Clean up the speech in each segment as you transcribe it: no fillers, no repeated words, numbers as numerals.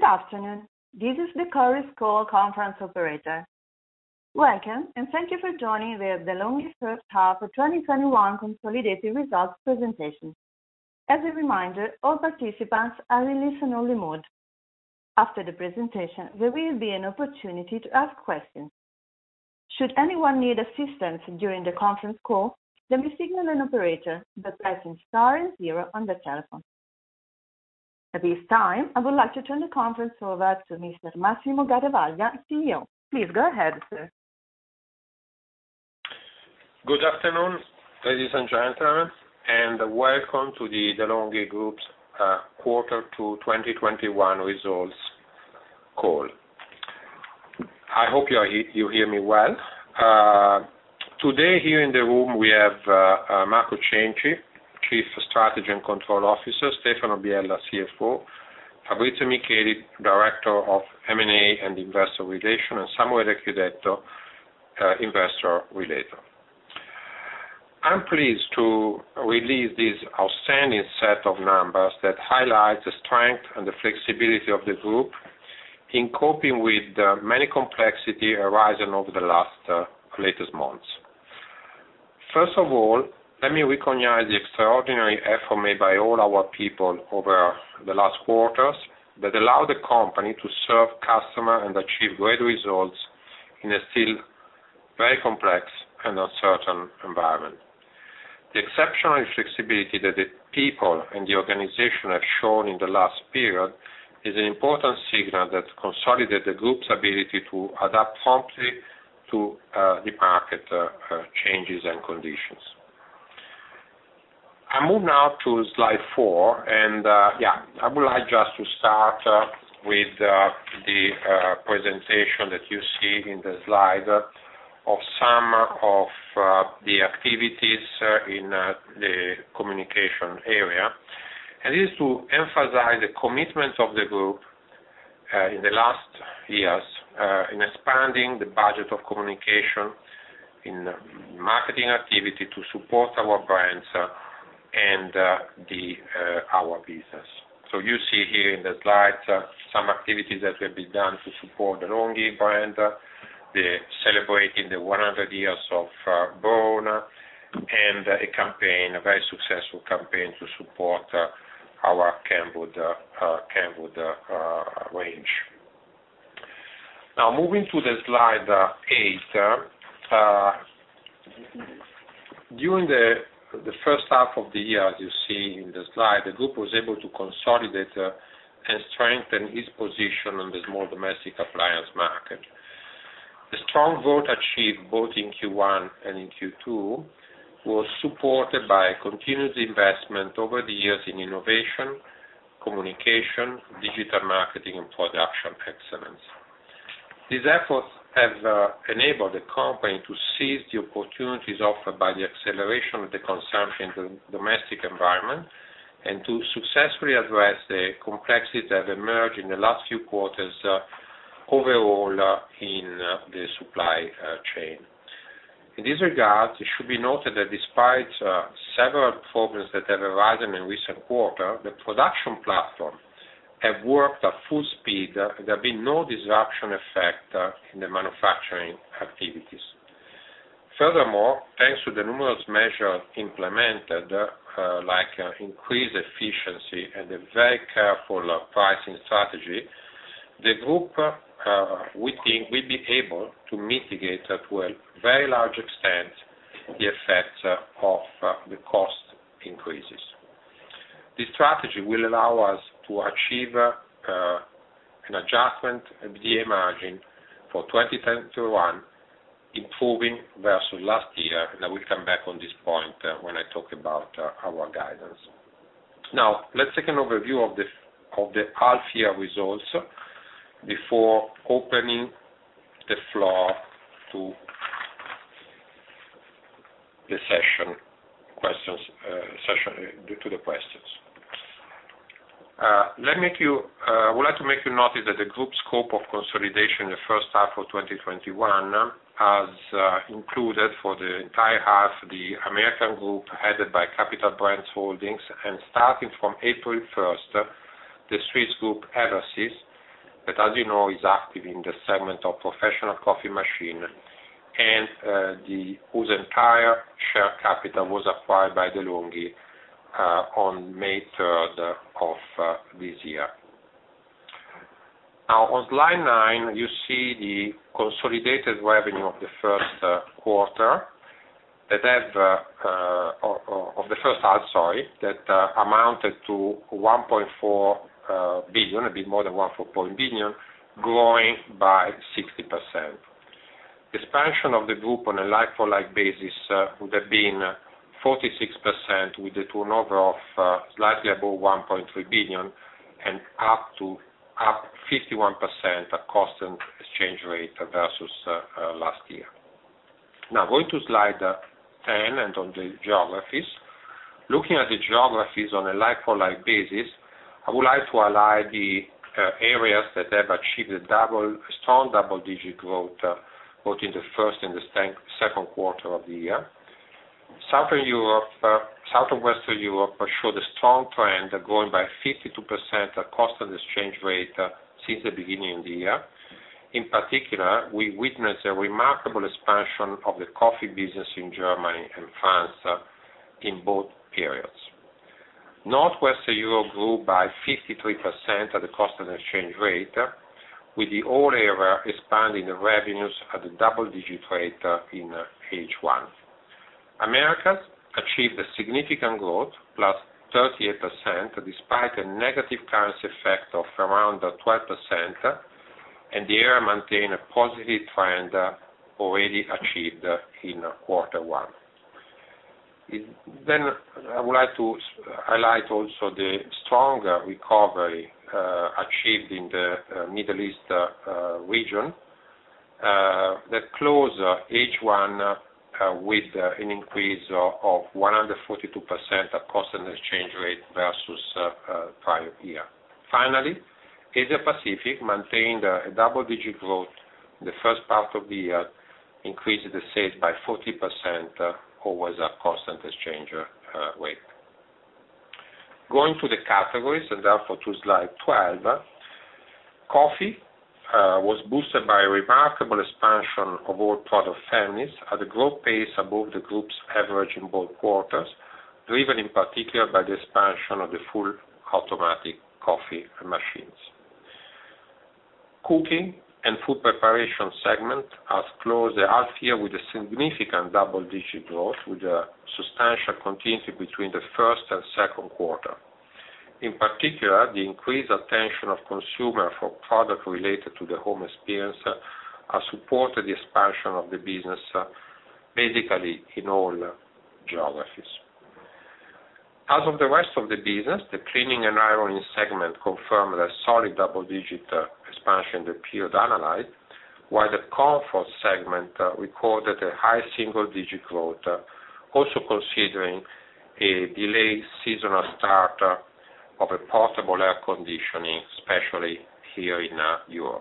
afternoon. This is the Chorus Call conference operator. Welcome, and thank you for joining the De'Longhi first half of 2021 consolidated results presentation. As a reminder, all participants are in listen-only mode. After the presentation, there will be an opportunity to ask questions. Should anyone need assistance during the conference call, let me signal an operator by pressing star and 0 on the telephone. At this time, I would like to turn the conference over to Mr. Massimo Garavaglia, CEO. Please go ahead, sir. Good afternoon, ladies and gentlemen, and welcome to the De'Longhi Group's Quarter 2 2021 results call. I hope you hear me well. Today here in the room we have Marco Cenci, Chief Strategy and Control Officer, Stefano Biella, CFO, Fabrizio Micheli, Director of M&A and Investor Relations, and Samuele Chiudetto, Investor Relations. I'm pleased to release this outstanding set of numbers that highlight the strength and the flexibility of the group in coping with many complexity arising over the latest months. First of all, let me recognize the extraordinary effort made by all our people over the last quarters that allowed the company to serve customers and achieve great results in a still very complex and uncertain environment. The exceptional flexibility that the people and the organization have shown in the last period is an important signal that consolidates the group's ability to adapt promptly to the market changes and conditions. I move now to slide 4, and I would like just to start with the presentation that you see in the slide of some of the activities in the communication area. And it is to emphasize the commitment of the group in the last years in expanding the budget of communication in marketing activity to support our brands and our business. So you see here in the slides some activities that have been done to support the De'Longhi brand, celebrating the 100 years of Braun, and a very successful campaign to support our Kenwood range. Now moving to the slide 8, during the first half of the year, as you see in the slide, the group was able to consolidate and strengthen its position on the small domestic appliance market. The strong growth achieved both in Q1 and in Q2 was supported by continued investment over the years in innovation, communication, digital marketing, and production excellence. These efforts have enabled the company to seize the opportunities offered by the acceleration of the consumption in the domestic environment and to successfully address the complexities that have emerged in the last few quarters overall in the supply chain. In this regard, it should be noted that despite several problems that have arisen in recent quarters, the production platform have worked at full speed. There have been no disruption effect in the manufacturing activities. Furthermore, thanks to the numerous measures implemented, like increased efficiency and a very careful pricing strategy, the group, we think, will be able to mitigate to a very large extent the effects of the cost increases. This strategy will allow us to achieve an adjustment EBITDA margin for 2021, improving versus last year, and I will come back on this point when I talk about our guidance. Now, let's take an overview of the half-year results before opening the floor to the questions. I would like to make you notice that the group scope of consolidation in the first half of 2021 has included for the entire half the American group headed by Capital Brands Holdings, and starting from April 1st, the Swiss group Eversys, that, as you know, is active in the segment of professional coffee machine, and whose entire share capital was acquired by De'Longhi on May 3rd of this year. Now, on slide 9, you see the consolidated revenue of the first quarter that of the first half, that amounted to 1.4 billion, a bit more than 1.4 billion, growing by 60%. The expansion of the group on a like-for-like basis would have been 46%, with the turnover of slightly above 1.3 billion and up 51% at constant exchange rate versus last year. Now, going to slide 10 and on the geographies. Looking at the geographies on a like-for-like basis, I would like to highlight the areas that have achieved a strong double-digit growth both in the first and the second quarter of the year. Southern and Western Europe showed a strong trend, growing by 52% at constant exchange rate since the beginning of the year. In particular, we witnessed a remarkable expansion of the coffee business in Germany and France in both periods. Northwestern Europe grew by 53% at the constant exchange rate, with the whole area expanding the revenues at a double-digit rate in H1. Americas achieved a significant growth, plus 38%, despite a negative currency effect of around 12%, and the area maintained a positive trend already achieved in quarter one. Then I would like to highlight also the strong recovery achieved in the Middle East region that closed H1 with an increase of 142% at constant exchange rate versus prior year. Finally, Asia Pacific maintained a double-digit growth in the first part of the year, increasing the sales by 40%, always at constant exchange rate. Going to the categories, and therefore to slide 12, coffee was boosted by a remarkable expansion of all product families at a growth pace above the group's average in both quarters, driven in particular by the expansion of the full automatic coffee machines. Cooking and food preparation segment has closed the half year with a significant double-digit growth, with a substantial continuity between the first and second quarter. In particular, the increased attention of consumer for products related to the home experience has supported the expansion of the business basically in all geographies. As of the rest of the business, the cleaning and ironing segment confirmed a solid double-digit expansion in the period analyzed, while the comfort segment recorded a high single-digit growth, also considering a delayed seasonal start of a portable air conditioning, especially here in Europe.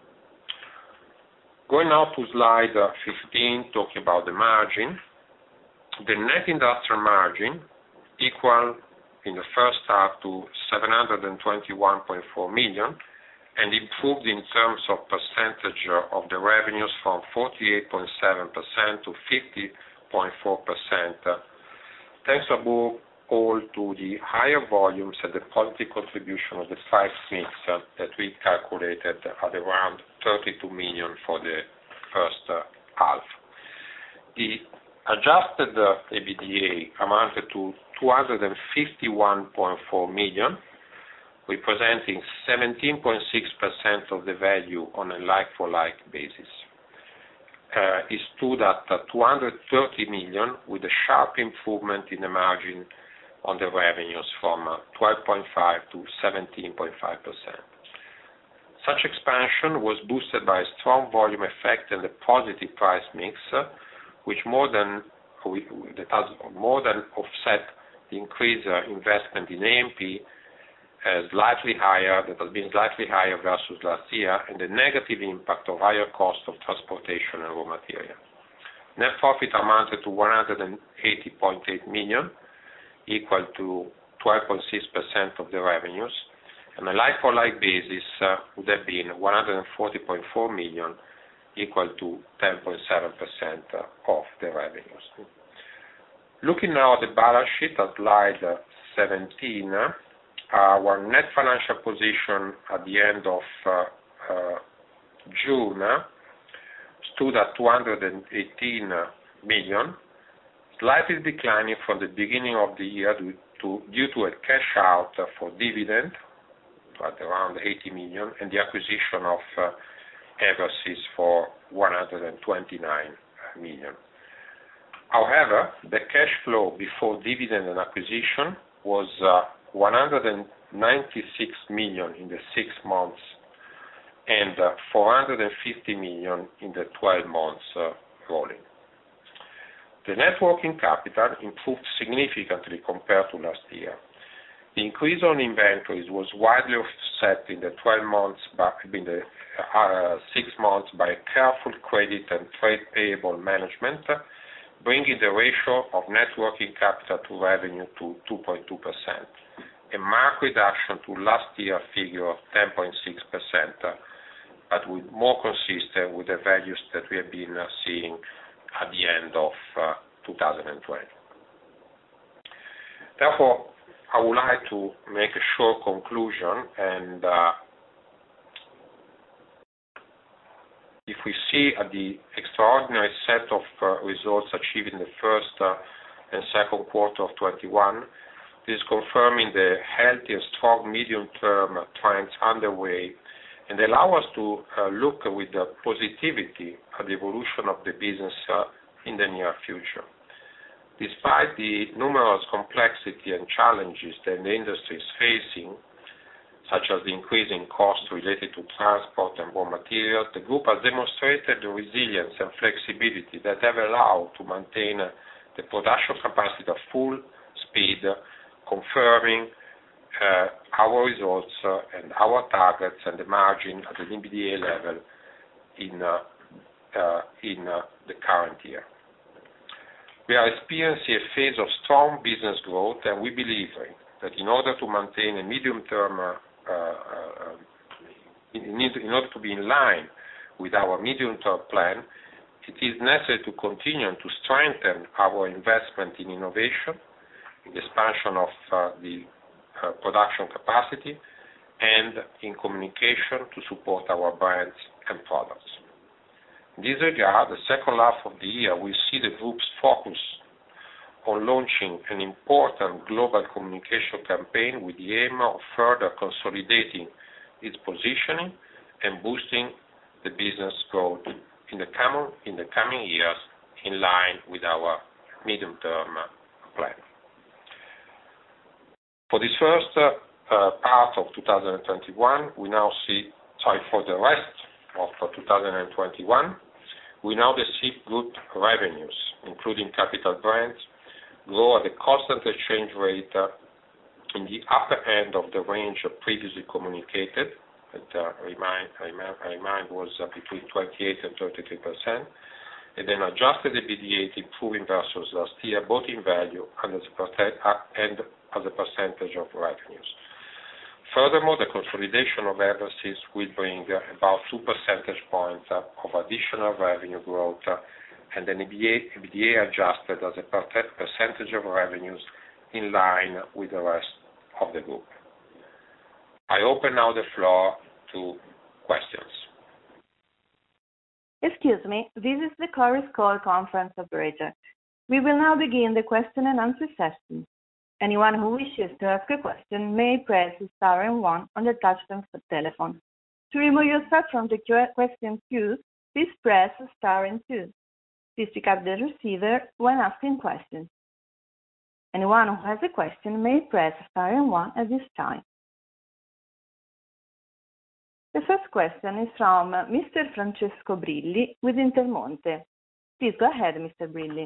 Going now to slide 15, talking about the margin. The net industrial margin equal in the first half to 721.4 million and improved in terms of percentage of the revenues from 48.7% to 50.4%, thanks above all to the higher volumes and the positive contribution of the price mix that we calculated at around 32 million for the first half. The adjusted EBITDA amounted to 251.4 million, representing 17.6% of the value on a like-for-like basis. It stood at 230 million, with a sharp improvement in the margin on the revenues from 12.5 to 17.5%. Such expansion was boosted by a strong volume effect and the positive price mix, which has more than offset the increased investment in A&P, that has been slightly higher versus last year, and the negative impact of higher cost of transportation and raw material. Net profit amounted to 180.8 million, equal to 12.6% of the revenues, On a like-for-like basis, would have been 140.4 million, equal to 10.7% of the revenues. Looking now at the balance sheet at slide 17, our net financial position at the end of June stood at 218 million, slightly declining from the beginning of the year due to a cash out for dividend at around 80 million and the acquisition of Eversys for 129 million. However, the cash flow before dividend and acquisition was 196 million in the 6 months and 450 million in the 12 months rolling. The net working capital improved significantly compared to last year. The increase on inventories was widely offset in the 12 months, in the 6 months by careful credit and trade payable management, bringing the ratio of net working capital to revenue to 2.2%, a marked reduction to last year figure of 10.6%, but with more consistent with the values that we have been seeing at the end of 2020. Therefore, I would like to make a short conclusion, and if we see at the extraordinary set of results achieved in the first and second quarter of 21, this is confirming the healthy and strong medium-term trends underway and allow us to look with positivity at the evolution of the business in the near future. Despite the numerous complexity and challenges that the industry is facing, such as the increasing costs related to transport and raw materials, the group has demonstrated the resilience and flexibility that have allowed to maintain the production capacity at full speed, confirming our results and our targets and the margin at the EBITDA level in the current year. We are experiencing a phase of strong business growth, and we believe that in order to maintain a medium-term, in order to be in line with our medium-term plan, it is necessary to continue to strengthen our investment in innovation, in the expansion of the production capacity, and in communication to support our brands and products. In this regard, the second half of the year will see the group's focus on launching an important global communication campaign with the aim of further consolidating its positioning and boosting the business growth in the coming years in line with our medium-term plan. For this first part of 2021, for the rest of 2021, we now see group revenues, including capital brands, grow at a constant exchange rate in the upper end of the range previously communicated. That remind was between 28 and 33%, and then adjusted EBITDA improving versus last year, both in value and as a percentage of revenues. Furthermore, the consolidation of Eversys will bring about 2 percentage points of additional revenue growth and an EBITDA adjusted as a percentage of revenues in line with the rest of the group. I open now the floor to questions. Excuse me, this is the Chorus Call conference operator. We will now begin the question and answer session. Anyone who wishes to ask a question may press star and one on the touchtone telephone. To remove yourself from the question queue, please press star and two. Please pick up the receiver when asking questions. Anyone who has a question may press star and one at this time. The first question is from Mr. Francesco Brilli with Intermonte. Please go ahead, Mr. Brilli.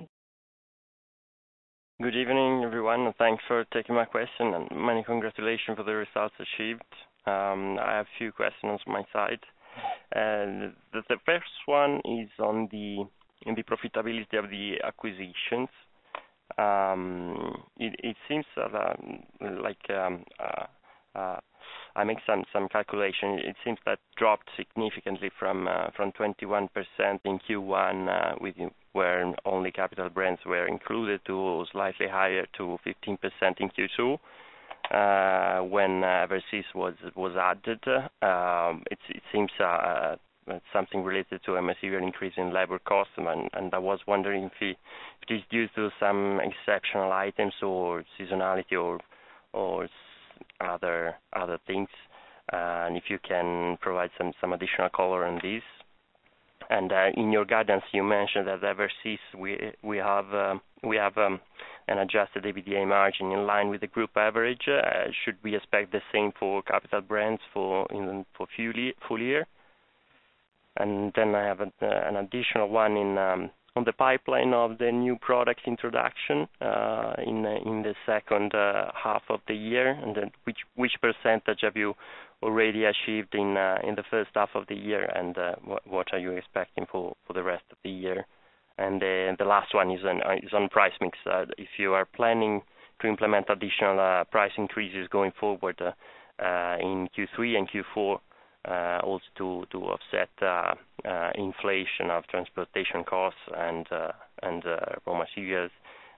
Good evening, everyone. Thanks for taking my question and many congratulations for the results achieved. I have a few questions on my side. The first one is on the profitability of the acquisitions. It seems like I make some calculation. It seems that dropped significantly from 21% in Q1, where only Capital Brands were included, to slightly higher to 15% in Q2. When Eversys was added, it seems something related to a material increase in labor costs, and I was wondering if it is due to some exceptional items or seasonality or other things, and if you can provide some additional color on this. And in your guidance, you mentioned that Eversys we have an adjusted EBITDA margin in line with the group average. Should we expect the same for Capital Brands for full year? And then I have an additional one on the pipeline of the new product introduction in the second half of the year, and then which percentage have you already achieved in the first half of the year, and what are you expecting for the rest of the year? And the last one is on price mix. If you are planning to implement additional price increases going forward in Q3 and Q4, also to offset inflation of transportation costs and raw materials,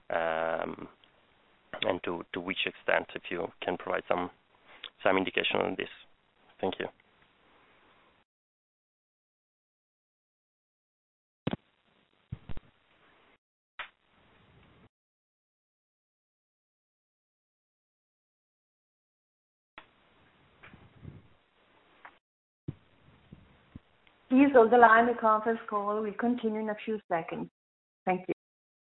and to which extent, if you can provide some indication on this. Thank you. Please hold the line. The conference call will continue in a few seconds. Thank you.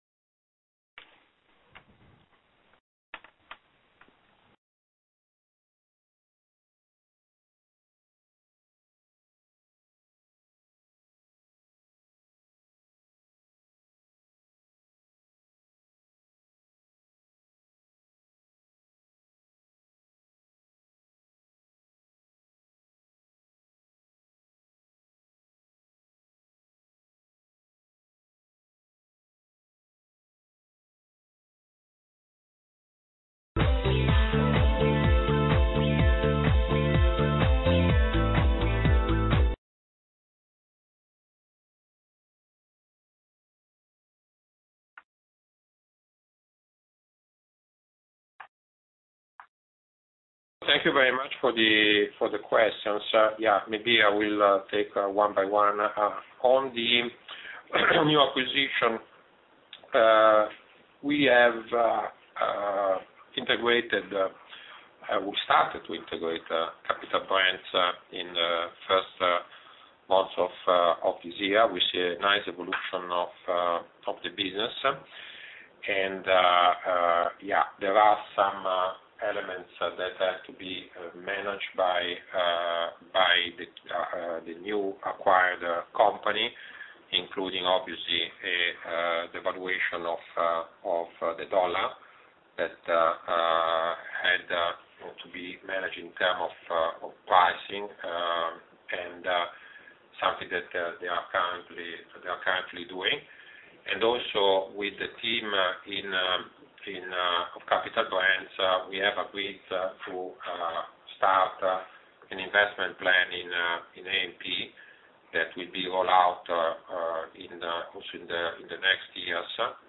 Thank you very much for the questions. Maybe I will take one by one. On the new acquisition, we have integrated. We started to integrate Capital Brands in the first months of this year. We see a nice evolution of the business, and there are some elements that have to be managed by the new acquired company, including obviously the valuation of the dollar that had to be managed in terms of pricing, and something that they are currently doing, and also with the team of Capital Brands, we have agreed to start an investment plan in A&P that will be rolled out also in the next years,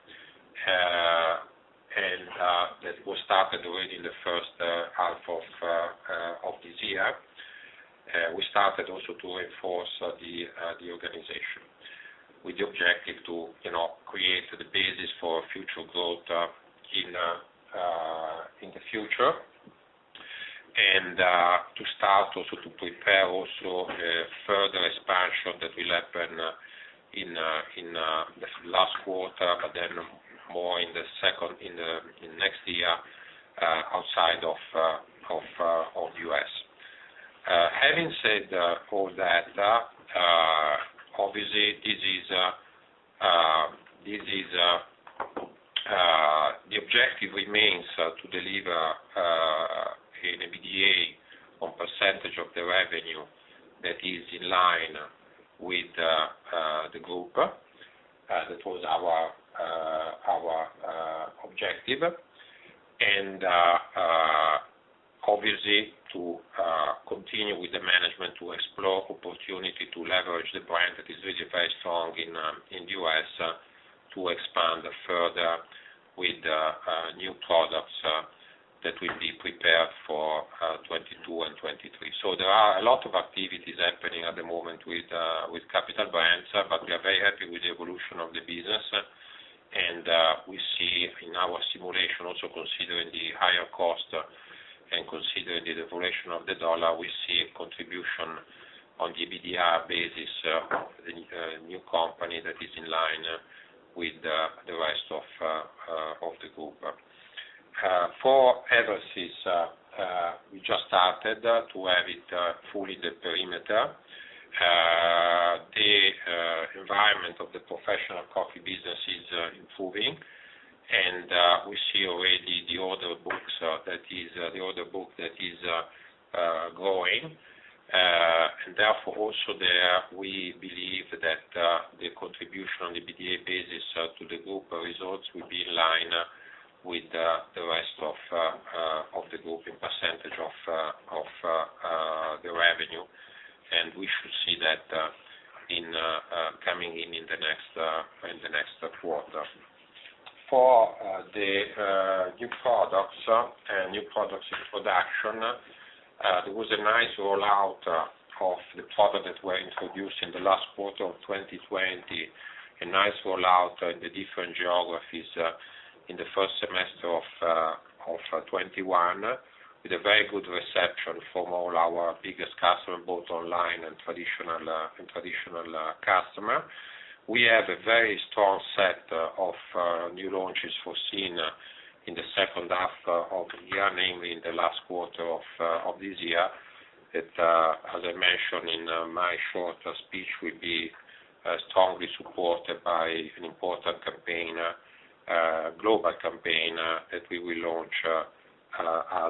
and that was started already in the first half of this year. We started also to reinforce the organization with the objective to create the basis for future growth in the future, and to start also to prepare also further expansion that will happen in the last quarter, but then more in next year outside of US. Having said all that, obviously the objective remains to deliver an EBITDA on percentage of the revenue that is in line with the group. That was our objective, and obviously to to continue with the management to explore opportunity to leverage the brand that is really very strong in the US to expand further with new products that will be prepared for 22 and 23. So there are a lot of activities happening at the moment with Capital Brands, but we are very happy with the evolution of the business. And we see in our simulation, also considering the higher cost and considering the devaluation of the dollar, we see a contribution on the EBITDA basis of the new company that is in line with the rest of the group. For Eversys, we just started to have it fully the perimeter. The environment of the professional coffee business is improving, and we see already the order books that is growing, and therefore also there we believe that the contribution on the EBITDA basis to the group results will be in line with the rest of the group in percentage of the revenue, and we should see that coming in the next quarter. For the new products introduction, there was a nice rollout of the product that were introduced in the last quarter of 2020, a nice rollout in the different geographies in the first semester of 21, with a very good reception from all our biggest customers, both online and traditional customer. We have a very strong set of new launches foreseen in the second half of the year, namely in the last quarter of this year. That, as I mentioned in my short speech, will be strongly supported by an important campaign, global campaign that we will launch as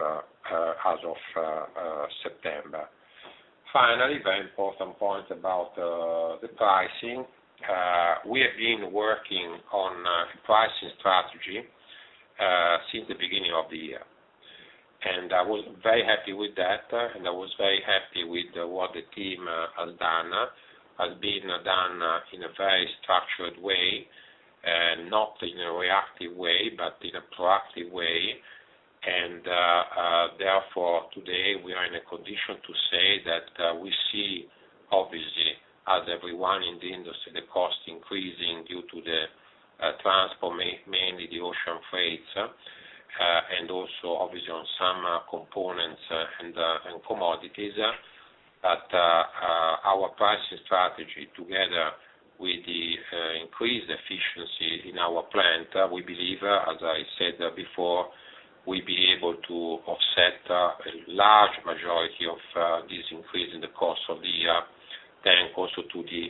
of September. Finally, very important point about the pricing. We have been working on pricing strategy since the beginning of the year, and I was very happy with that, and I was very happy with what the team has done. Has been done in a very structured way, and not in a reactive way, but in a proactive way. And therefore, today we are in a condition to say that we see, obviously, as everyone in the industry, the cost increasing due to the transport, mainly the ocean freights, and also obviously on some components and commodities. But our pricing strategy, together with the increased efficiency in our plant, we believe, as I said before, we'll be able to offset a large majority of this increase in the course of the year, thanks also to the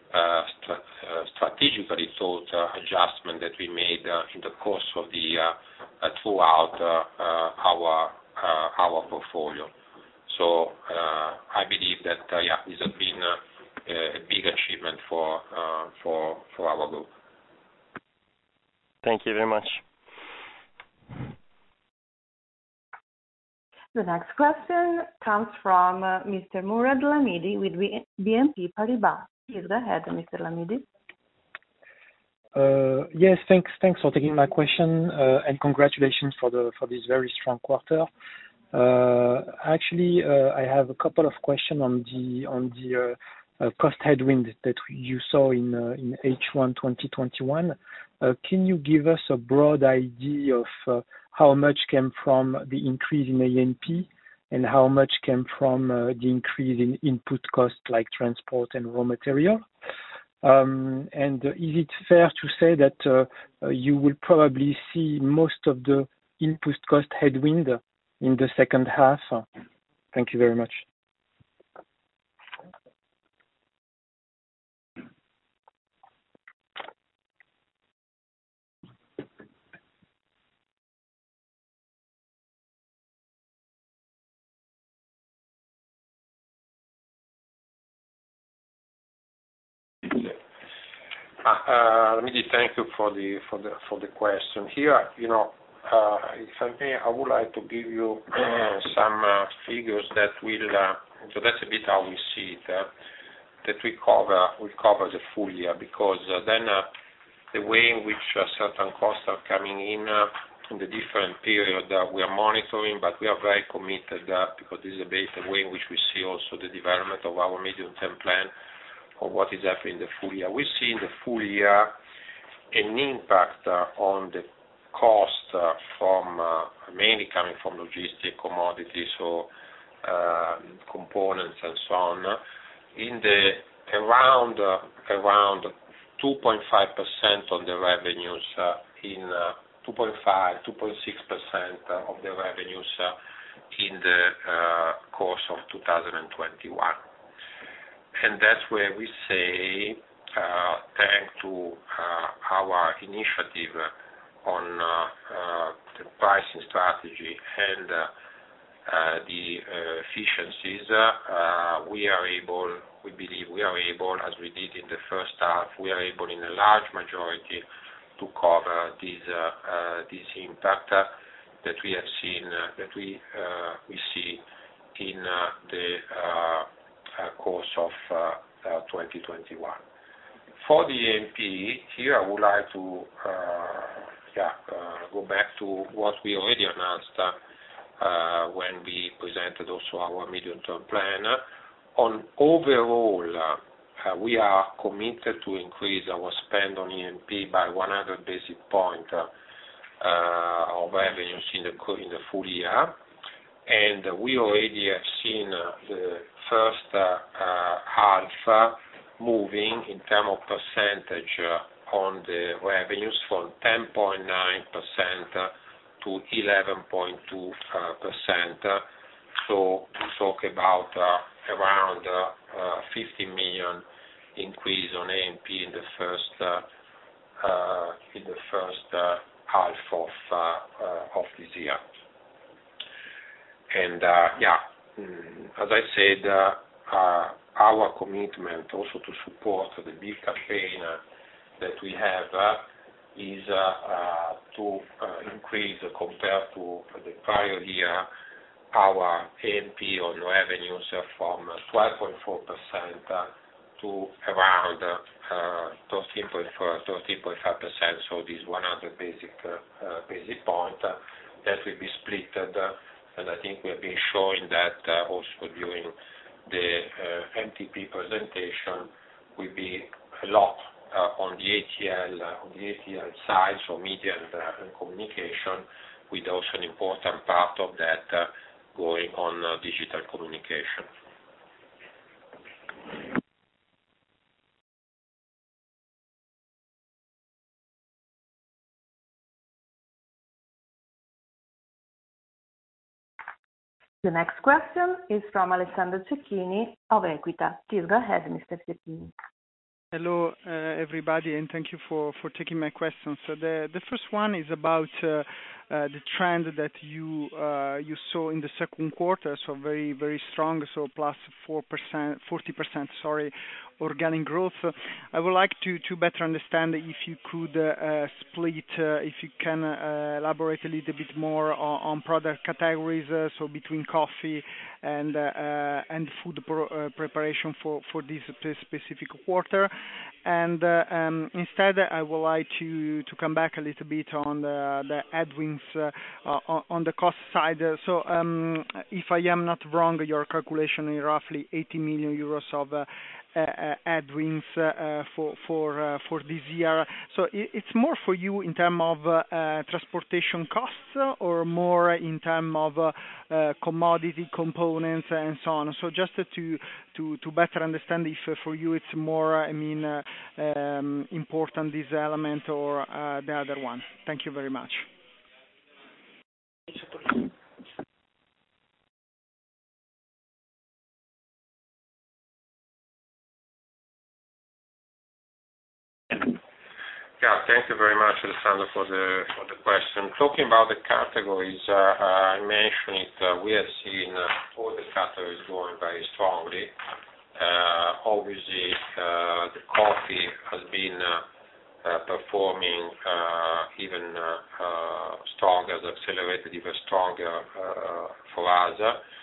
strategically thought adjustment that we made in the course of the year throughout our portfolio. So I believe that this has been a big achievement for our group. Thank you very much. The next question comes from Mr. Mourad Lahmidi with BNP Paribas. Please go ahead, Mr. Lahmidi. Yes, thanks for taking my question, and congratulations for this very strong quarter. Actually, I have a couple of questions on the cost headwind that you saw in H1 2021. Can you give us a broad idea of how much came from the increase in A&P and how much came from the increase in input costs like transport and raw material? And is it fair to say that you will probably see most of the input cost headwind in the second half? Thank you very much. Let me thank you for the question. Here, if I may, I would like to give you some figures that will, so that's a bit how we see it, that we cover the full year, because then the way in which certain costs are coming in the different period we are monitoring, but we are very committed because this is a bit the way in which we see also the development of our medium-term plan of what is happening in the full year. We see in the full year an impact on the cost from mainly coming from logistic commodities, so components and so on, in the around 2.5% on the revenues, in 2.6% of the revenues in the course of 2021. And that's where we say, thanks to our initiative on the pricing strategy and the efficiencies, we believe we are able, as we did in the first half, we are able in a large majority to cover this impact that we have seen, that we see in the course of 2021. For the A&P, here I would like to go back to what we already announced when we presented also our medium-term plan. On overall, we are committed to increase our spend on A&P by 100 basis points of revenues in the full year, and we already have seen the first half moving in terms of percentage on the revenues from 10.9% to 11.2%. So we talk about around 50 million increase on A&P in the first half of this year. And as I said, our commitment also to support the big campaign that we have is to increase compared to the prior year our A&P on revenues from 12.4% to around 13.5%. So this 100 basis point that will be splitted, and I think we have been showing that also during the MTP presentation, will be a lot on the ATL side, so media and communication, with also an important part of that going on digital communication. The next question is from Alessandro Cecchini of Equita. Please go ahead, Mr. Cecchini. Hello, everybody, and thank you for taking my questions. So the first one is about the trend that you saw in the second quarter, so very, very strong, so plus 40%, organic growth. I would like to better understand if you could split, if you can elaborate a little bit more on product categories, so between coffee and food preparation for this specific quarter. And instead, I would like to come back a little bit on the headwinds on the cost side. So if I am not wrong, your calculation is roughly 80 million euros of headwinds for this year. So it's more for you in terms of transportation costs, or more in terms of commodity components and so on. So just to better understand if for you it's more, important this element or the other one. Thank you very much. Yeah, thank you very much, Alessandro, for the question. Talking about the categories, I mentioned it. We have seen all the categories growing very strongly. Obviously, the coffee has been performing even stronger, has accelerated even stronger for us.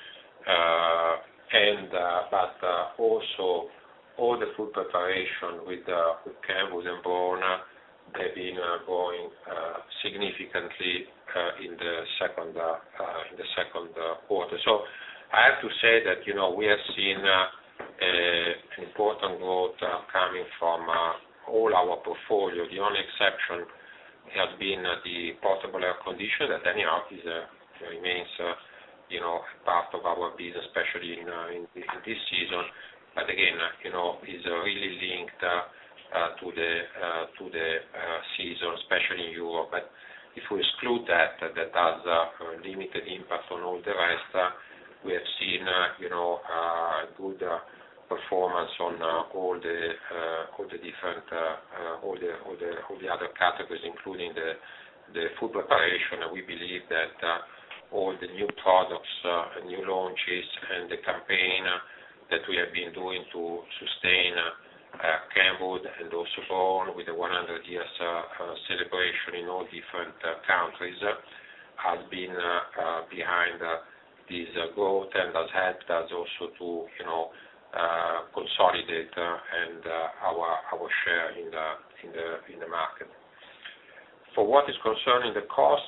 But also all the food preparation with Kenwood and Braun, they've been growing significantly in the second quarter. So I have to say that we have seen an important growth coming from all our portfolio. The only exception has been the portable air conditioner that anyhow remains part of our business, especially in this season. But again, is really linked to the season, especially in Europe. But if we exclude that has a limited impact on all the rest. We have seen good performance on all the different all the other categories, including the food preparation. And we believe that all the new products, new launches, and the campaign that we have been doing to sustain Kenwood and also Braun with the 100 years celebration in all different countries has been behind this growth and has helped us also to consolidate and our share in the market. For what is concerning the cost,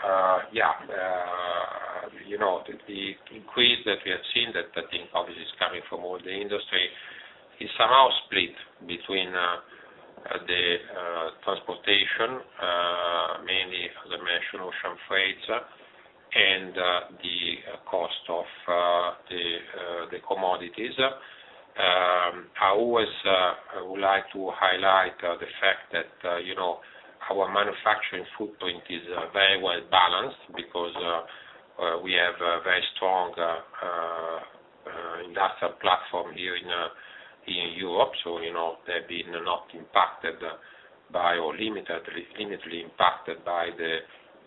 the increase that we have seen, that I think obviously is coming from all the industry, is somehow split between the transportation, mainly as I mentioned, ocean freights, and the cost of the commodities. I always would like to highlight the fact that our manufacturing footprint is very well balanced because we have a very strong industrial platform here in Europe, so they've been not impacted by or limitedly impacted by the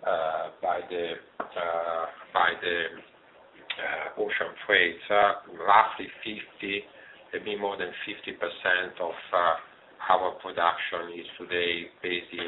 ocean freights. Roughly 50, maybe more than 50% of our production is today based here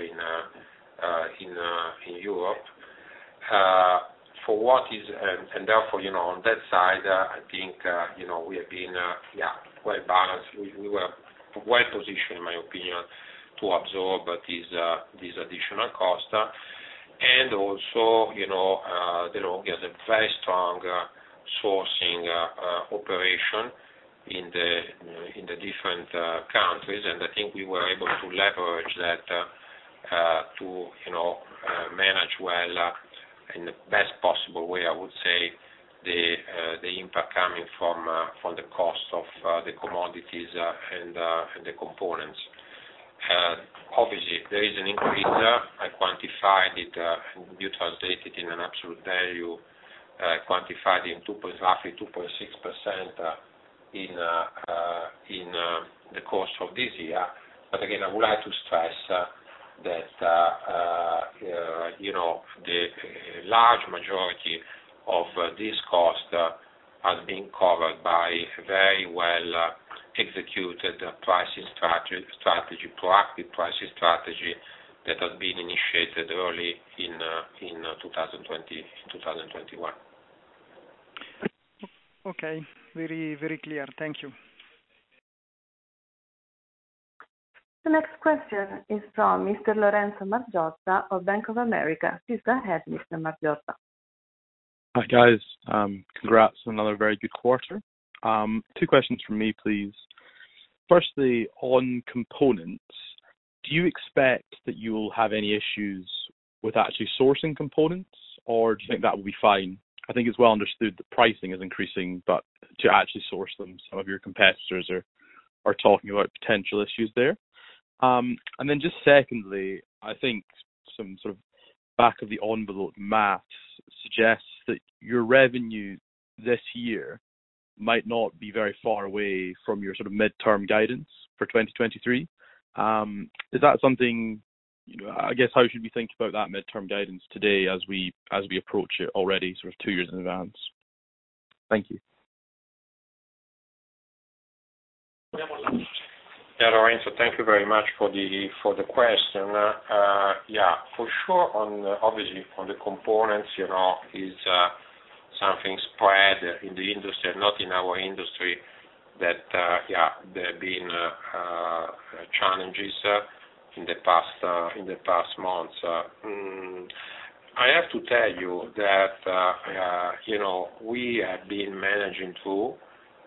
in Europe. For what is and therefore on that side, I think we have been well balanced. We were well positioned, in my opinion, to absorb these additional costs. And also, DeLonghi has a very strong sourcing operation in the different countries, and I think we were able to leverage that to manage well in the best possible way, I would say, the impact coming from the cost of the commodities and the components. Obviously, there is an increase. I quantified it, and you translate it in an absolute value, quantified in roughly 2.6% in the course of this year. But again, I would like to stress that the large majority of this cost has been covered by very well executed pricing strategy, proactive pricing strategy that has been initiated early in 2021. Okay, very, very clear. Thank you. The next question is from Mr. Lorenzo Margiotta of Bank of America. Please go ahead, Mr. Margiotta. Hi, guys. Congrats on another very good quarter. 2 questions from me, please. Firstly, on components, do you expect that you will have any issues with actually sourcing components, or do you think that will be fine? I think it's well understood that pricing is increasing, but to actually source them, some of your competitors are talking about potential issues there. And then just secondly, I think some sort of back of the envelope maths suggests that your revenue this year might not be very far away from your sort of midterm guidance for 2023. Is that something, I guess, how should we think about that midterm guidance today as we approach it already sort of 2 years in advance? Thank you. Yeah, Lorenzo, thank you very much for the question. For sure. Obviously on the components, is something spread in the industry, not in our industry. That there have been challenges in the past months. I have to tell you that we have been managing through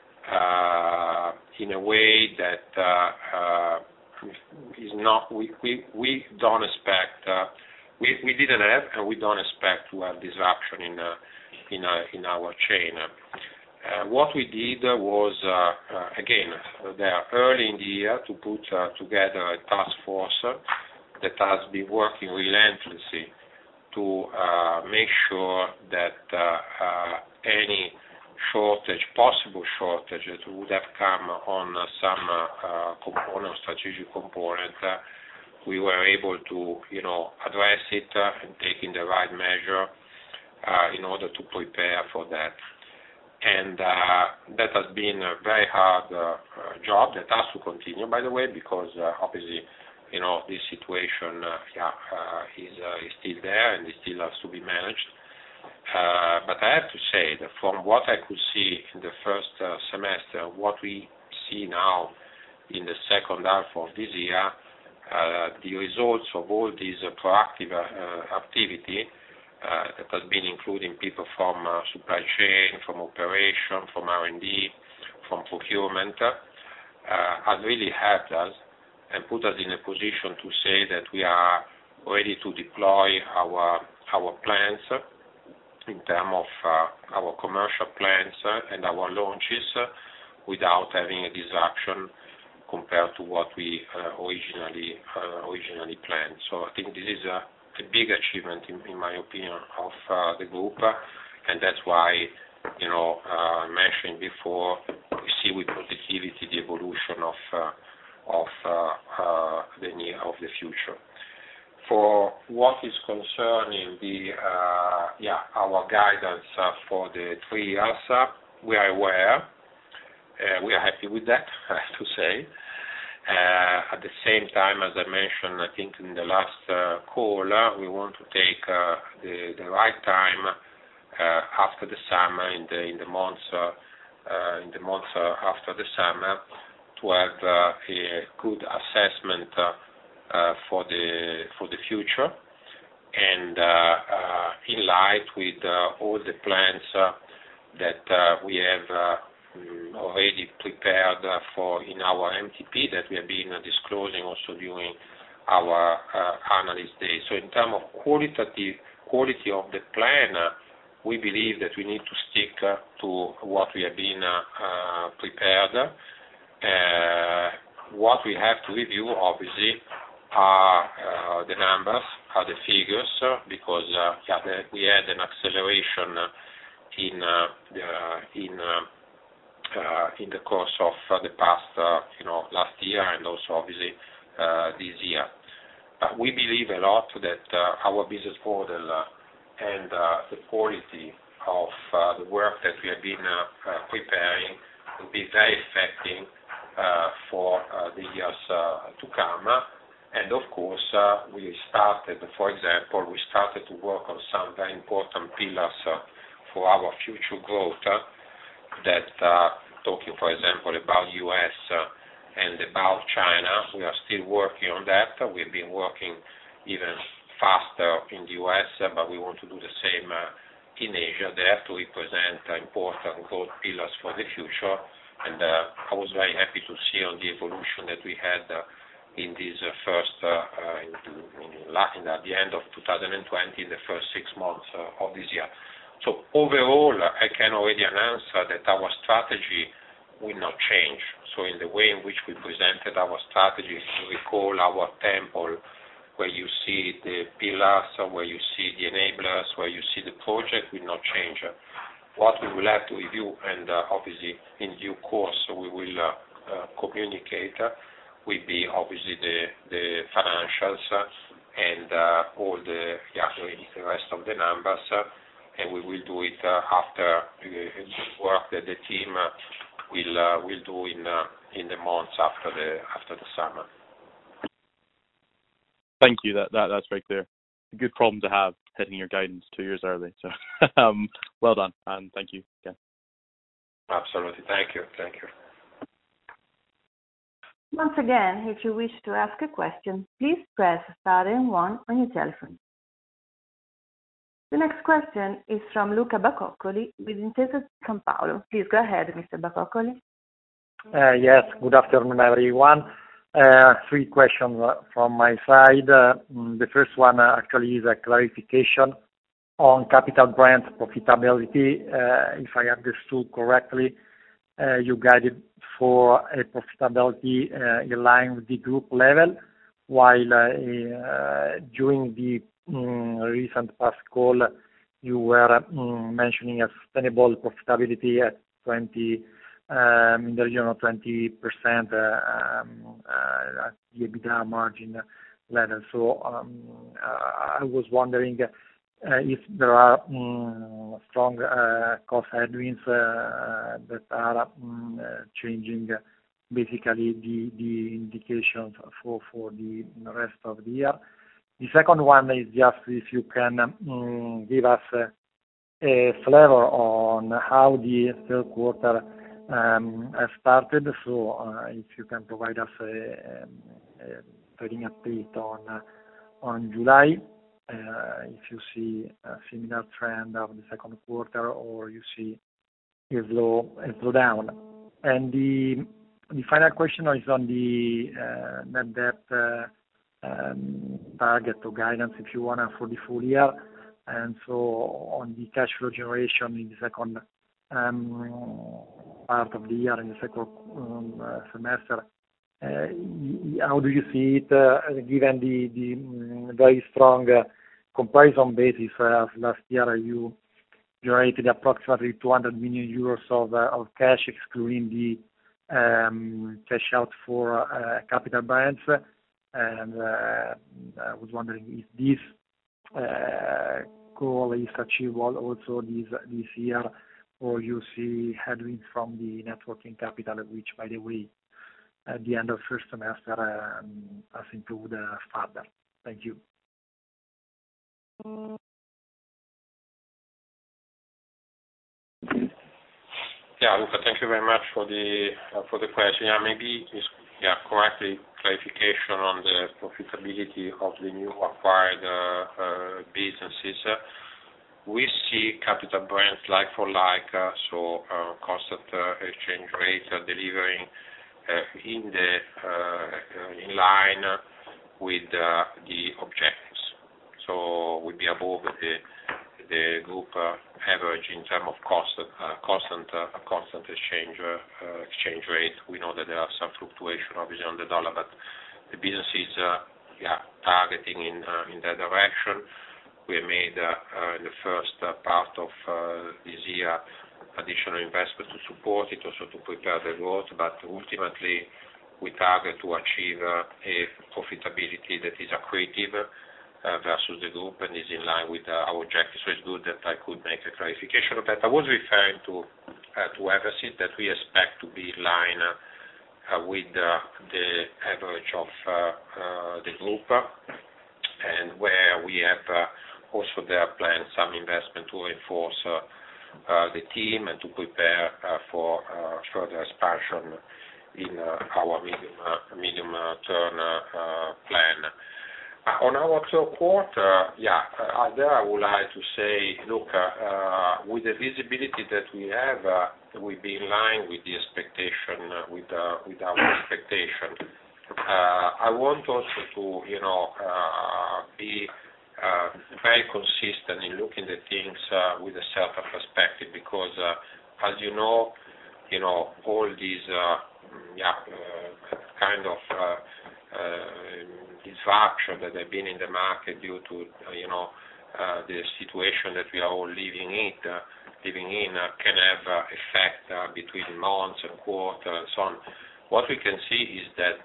in a way that is not. We don't expect. We didn't have, and we don't expect to have disruption in our chain. What we did was, again, there early in the year to put together a task force that has been working relentlessly to make sure that any possible shortage that would have come on some strategic component, we were able to, address it and taking the right measure in order to prepare for that. And that has been a very hard job that has to continue, by the way, because obviously, this situation is still there and it still has to be managed. But I have to say that from what I could see in the first semester, what we see now in the second half of this year, the results of all these proactive activity that has been including people from supply chain, from operation, from R&D, from procurement, has really helped us and put us in a position to say that we are ready to deploy our plans in terms of our commercial plans and our launches without having a disruption compared to what we originally planned. So I think this is a big achievement, in my opinion, of the group, and that's why, I mentioned before, we see with positivity the evolution of the future. For what is concerning our guidance for the 3 years, we are aware. We are happy with that, I have to say. At the same time, as I mentioned, I think in the last call, we want to take the right time after the summer, in the months after the summer, to have a good assessment for the future, and in light with all the plans that we have already prepared for in our MTP that we have been disclosing also during our analyst day. So in terms of quality of the plan, we believe that we need to stick to what we have been prepared. What we have to review, obviously, are the numbers, are the figures, because we had an acceleration in the course of the past, last year, and also obviously this year. But we believe a lot that our business model and the quality of the work that we have been preparing will be very effective for the years to come. And of course, for example, we started to work on some very important pillars for our future growth. That talking, for example, about US and about China, we are still working on that. We've been working even faster in the US, but we want to do the same in Asia. They have to represent important growth pillars for the future. And I was very happy to see on the evolution that we had in this first, at the end of 2020, in the first 6 months of this year. So overall, I can already announce that our strategy will not change. So in the way in which we presented our strategy, if you recall our temple, where you see the pillars, where you see the enablers, where you see the project, will not change. What we will have to review, and obviously in due course we will communicate, will be obviously the financials and all the rest of the numbers. And we will do it after the work that the team will do in in the months after the summer. Thank you. That's very clear. A good problem to have, hitting your guidance 2 years early. So, well done, and thank you again. Absolutely. Thank you. Once again, if you wish to ask a question, please press star and one on your telephone. The next question is from Luca Bacoccoli with Intesa Sanpaolo. Please go ahead, Mr. Bacoccoli. Yes, good afternoon, everyone. 3 questions from my side. The first one actually is a clarification on Capital Brands profitability. If I understood correctly, you guided for a profitability in line with the group level, while during the recent past call, you were mentioning a sustainable profitability at 20, in the region of 20% at the EBITDA margin level. So I was wondering if there are strong cost headwinds that are changing basically the indications for the rest of the year. The second one is just if you can give us a flavor on how the third quarter has started. So if you can provide us a trading update on July, if you see a similar trend of the second quarter or you see a slowdown. And the final question is on the net debt target or guidance, if you want, for the full year. And so on the cash flow generation in the second part of the year, in the second semester, how do you see it, given the very strong comparison basis of last year? You generated approximately 200 million euros of cash, excluding the cash out for Capital Brands. And I was wondering if this goal is achievable also this year, or you see headwinds from the net working capital, which, by the way, at the end of first semester has improved further. Thank you. Yeah, Luca, thank you very much for the question. Yeah, maybe correctly clarification on the profitability of the new acquired businesses. We see Capital Brands like for like, so constant exchange rate delivering in line with the objectives. So we'll be above the group average in terms of constant exchange rate. We know that there are some fluctuation obviously on the dollar, but the business is targeting in that direction. We made in the first part of this year additional investment to support it, also to prepare the growth, but ultimately we target to achieve a profitability that is accretive versus the group and is in line with our objectives. So it's good that I could make a clarification of that. I was referring to Eversys, that we expect to be in line with the average of the group, and where we have also there planned some investment to reinforce the team and to prepare for further expansion in our medium-term plan. On our third quarter, there I would like to say, look, with the visibility that we have, we'll be in line with the expectation, with our expectation. I want also to, be very consistent in looking at things with a certain perspective, because as you know, all these kind of disruption that have been in the market due to the situation that we are all living in can have effect between months and quarters and so on. What we can see is that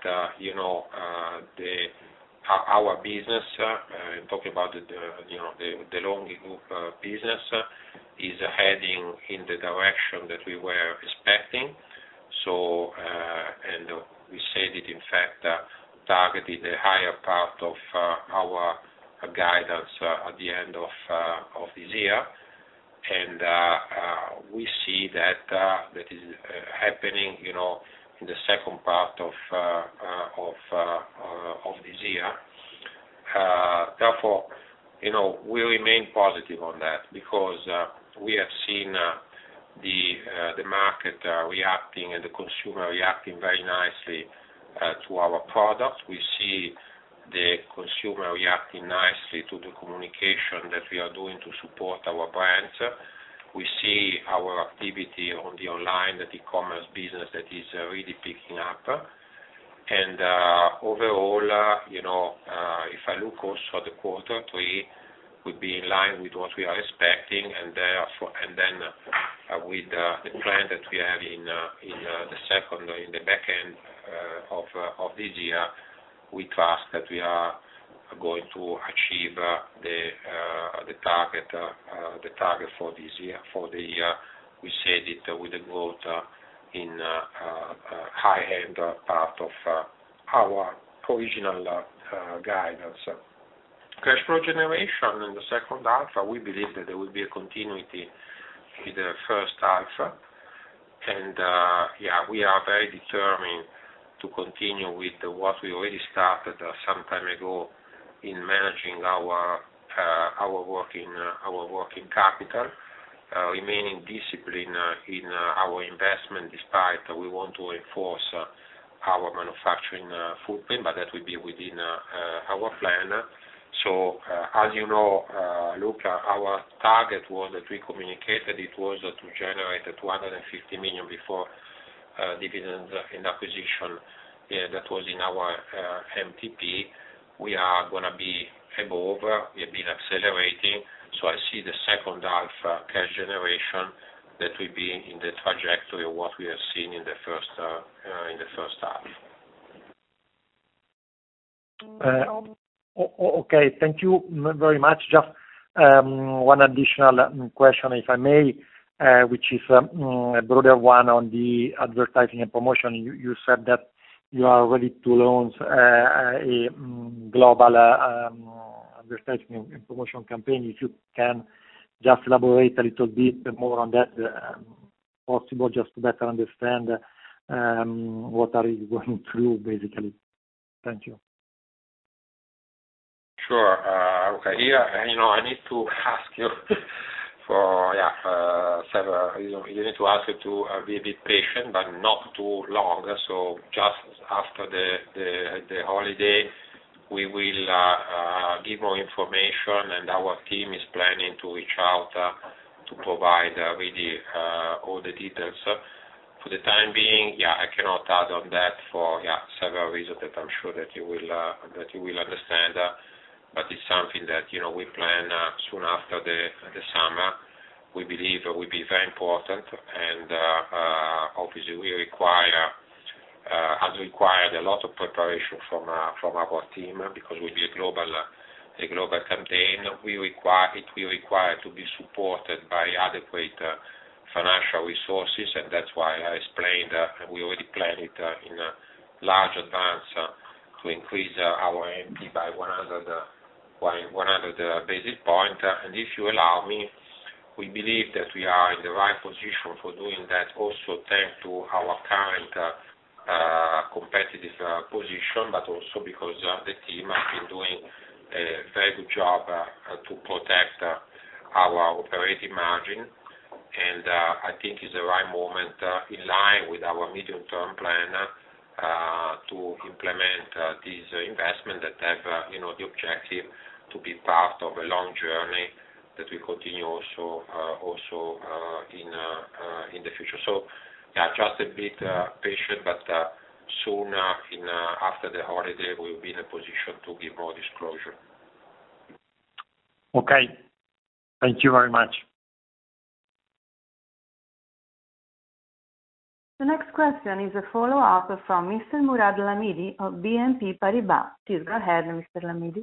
our business, talking about the De'Longhi Group business, is heading in the direction that we were expecting. And we said it, in fact, targeted the higher part of our guidance at the end of this year. And we see that is happening, in the second part of this year. Therefore, we remain positive on that because we have seen the market reacting and the consumer reacting very nicely to our products. We see the consumer reacting nicely to the communication that we are doing to support our brands. We see our activity on the online, the e-commerce business that is really picking up. And overall, if I look also at the quarter 3, would be in line with what we are expecting, and then with the plan that we have in the back end of this year, we trust that we are going to achieve the target for this year. For the year, we said it with the growth in high end part of our original guidance. Cash flow generation in the second half, we believe that there will be a continuity with the first half, and we are very determined to continue with what we already started some time ago in managing our working capital, remaining disciplined in our investment despite we want to enforce our manufacturing footprint, but that will be within our plan. So, as you know, Luca, our target was that we communicated, it was to generate 250 million before dividends and acquisition. That was in our MTP. We are going to be above. We have been accelerating. So I see the second half cash generation that will be in the trajectory of what we have seen in the first half. Okay, thank you very much. Just one additional question, if I may, which is a broader one on the advertising and promotion. You said that you are ready to launch a global advertising and promotion campaign. If you can just elaborate a little bit more on that, possible, just to better understand what are you going through, basically. Thank you. Sure. Okay. Here, I need to ask you for several reasons. You need to ask you to be a bit patient, but not too long. So just after the holiday, we will give more information, and our team is planning to reach out to provide really all the details. For the time being, I cannot add on that for several reasons that I'm sure that you will understand. But it's something that we plan soon after the summer. We believe it will be very important, and obviously we has required a lot of preparation from our team because it will be a global campaign. It will require to be supported by adequate financial resources, and that's why I explained we already planned it in a large advance to increase our MP by 100 basis points. And if you allow me, we believe that we are in the right position for doing that, also thanks to our current competitive position, but also because the team has been doing a very good job to protect our operating margin. And I think it's the right moment in line with our medium-term plan to implement these investments that have the objective to be part of a long journey that will continue also in the future. So just a bit patient, but soon after the holiday we will be in a position to give more disclosure. Okay, thank you very much. The next question is a follow-up from Mr. Mourad Lahmidi of BNP Paribas. Please go ahead, Mr. Lahmidi.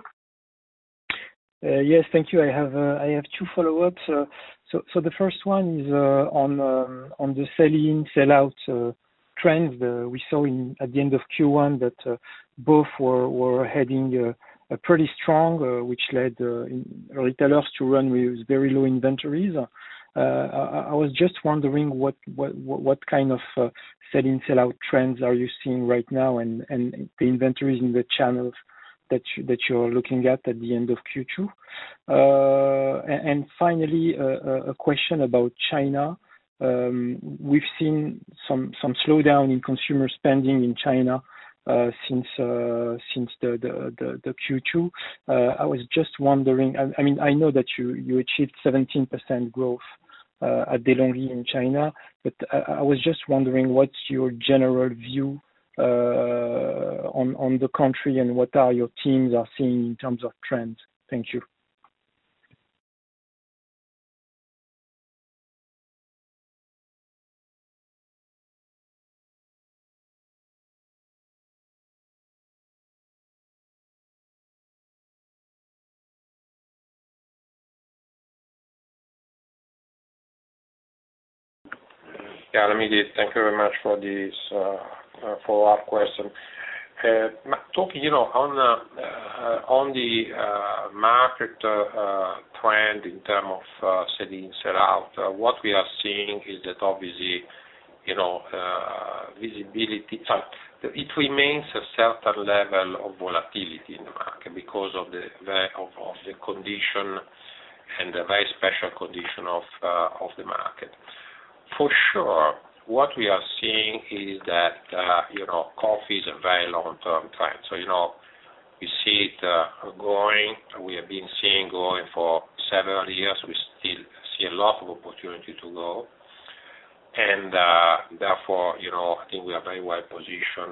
Yes, thank you. I have two follow-ups. So the first one is on the sell-in, sell-out trends. We saw at the end of Q1 that both were heading pretty strong, which led retailers to run with very low inventories. I was just wondering what kind of sell-in, sell-out trends are you seeing right now, and the inventories in the channels that you're looking at the end of Q2. And finally, a question about China. We've seen some slowdown in consumer spending in China since the Q2. I was just wondering. I mean, I know that you achieved 17% growth at De'Longhi in China, but I was just wondering what's your general view on the country, and what are your teams are seeing in terms of trends? Thank you. Yeah, thank you very much for this follow-up question. Talking, on the market trend in terms of sell-in, sell-out, what we are seeing is that obviously, visibility. It remains a certain level of volatility in the market because of the condition and the very special condition of the market. For sure, what we are seeing is that, coffee is a very long-term trend. So, we see it growing. We have been seeing growing for several years. We still see a lot of opportunity to grow. And therefore, I think we are very well positioned,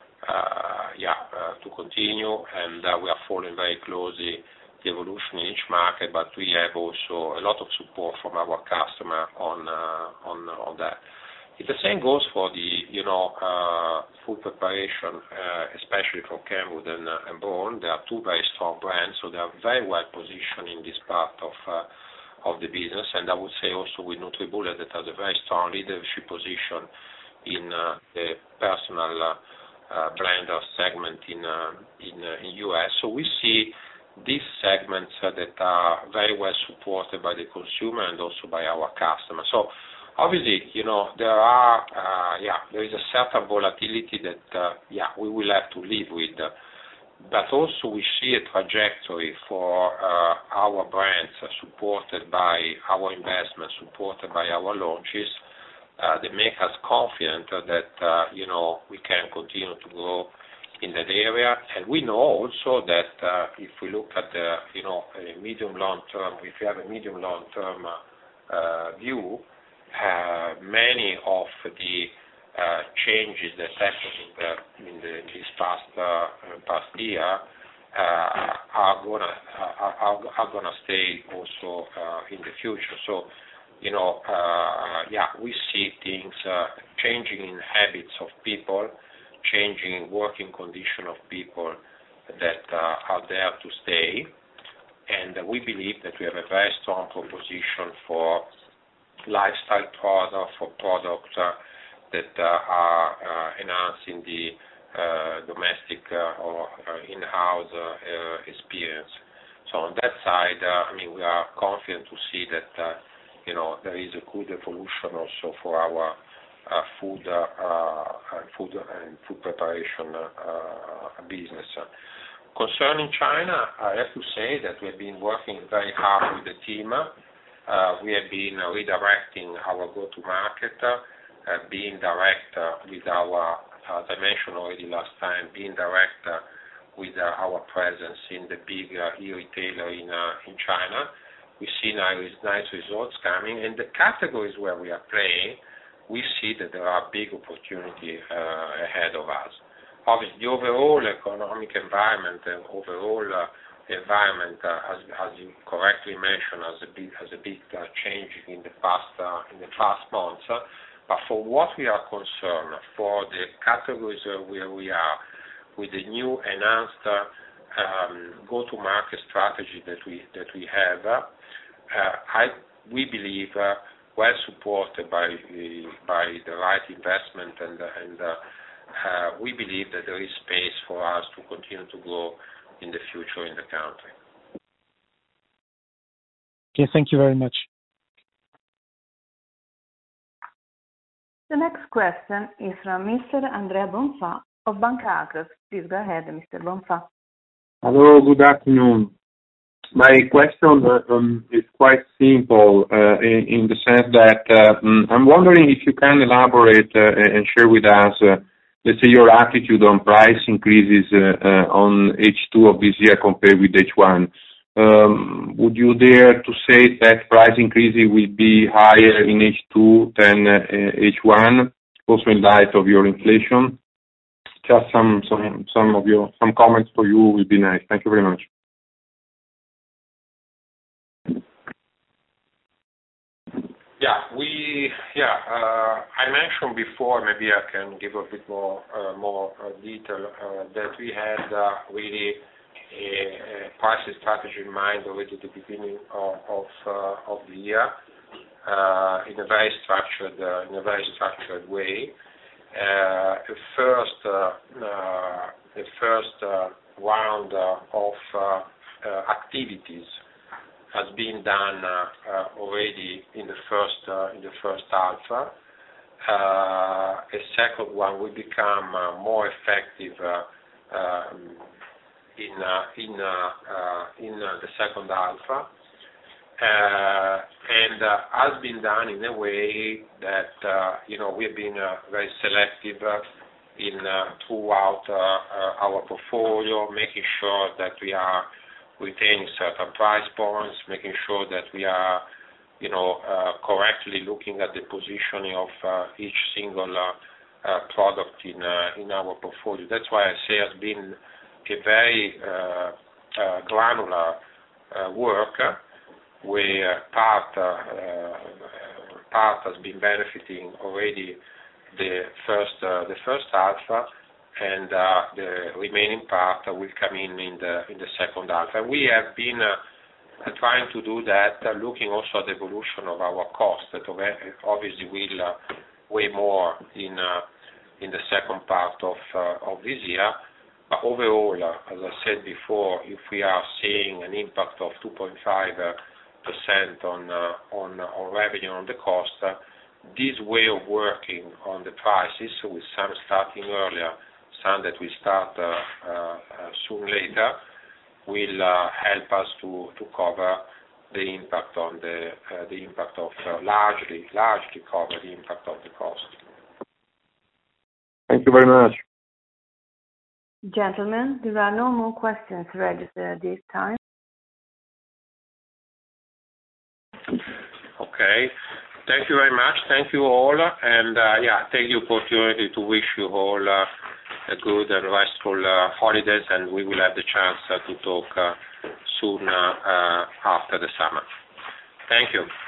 to continue. And we are following very closely the evolution in each market, but we have also a lot of support from our customer on that. The same goes for the food preparation, especially for Kenwood and Braun. They are two very strong brands, so they are very well positioned in this part of the business. And I would say also with NutriBullet, that has a very strong leadership position in the personal blender segment in US. So we see these segments that are very well supported by the consumer and also by our customers. So obviously, there is a certain volatility that we will have to live with. But also we see a trajectory for our brands supported by our investments, supported by our launches, that make us confident that we can continue to grow in that area. And we know also that if we look at the medium long term, if you have a medium long term view, many of the changes that happened in this past year are gonna stay also in the future. So we see things changing in habits of people, changing working condition of people that are there to stay. And we believe that we have a very strong proposition for lifestyle products, for products that are enhancing the domestic or in-house experience. So on that side, we are confident to see that there is a good evolution also for our food preparation business. Concerning China, I have to say that we have been working very hard with the team. We have been redirecting our go-to-market, being direct with our, as I mentioned already last time, being direct with our presence in the big e-retailer in China. We see nice results coming. In the categories where we are playing, we see that there are big opportunities ahead of us. Obviously, the overall economic environment and overall environment, as you correctly mentioned, has a big change in the past months. But for what we are concerned, for the categories where we are, with the new enhanced go-to-market strategy that we have, we believe well supported by the right investment, and we believe that there is space for us to continue to grow in the future in the country. Okay, thank you very much. The next question is from Mr. Andrea Bonfà of Banca Akros. Please go ahead, Mr. Bonfà. Hello, good afternoon. My question is quite simple in the sense that I'm wondering if you can elaborate and share with us, let's say, your attitude on price increases on H2 of this year compared with H1. Would you dare to say that price increases will be higher in H2 than H1, also in light of your inflation? Just some comments for you would be nice. Thank you very much. I mentioned before, maybe I can give a bit more detail, that we had really a pricing strategy in mind already at the beginning of the year, in a very structured way. The first round of activities has been done already in the first half. A second one will become more effective in the second half, and has been done in a way that we've been very selective throughout our portfolio, making sure that we are retaining certain price points, making sure that we are correctly looking at the positioning of each single product in our portfolio. That's why I say it's been a very granular work, where part has been benefiting already the first half, and the remaining part will come in the second half. And we have been trying to do that, looking also at the evolution of our costs, that obviously will weigh more in the second part of this year. But overall, as I said before, if we are seeing an impact of 2.5% on revenue on the cost, this way of working on the prices, with some starting earlier, some that we start soon later, will help us to cover the impact on the impact of largely cover the impact of the cost. Thank you very much. Gentlemen, there are no more questions registered at this time. Okay. Thank you very much. Thank you all. And take the opportunity to wish you all a good and restful holidays, and we will have the chance to talk soon after the summer. Thank you.